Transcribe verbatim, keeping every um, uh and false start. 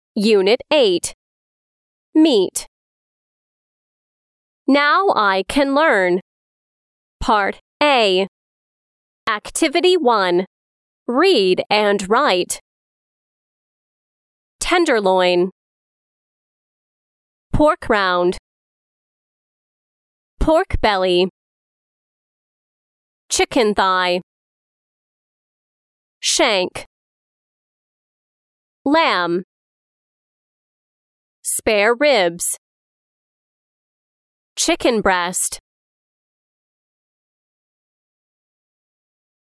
Unit eight. Meat. Now I can learn. Part A. Activity one. Read and write. Tenderloin. Pork round. Pork belly. Chicken thigh. Shank. Lamb. Spare ribs. Chicken breast.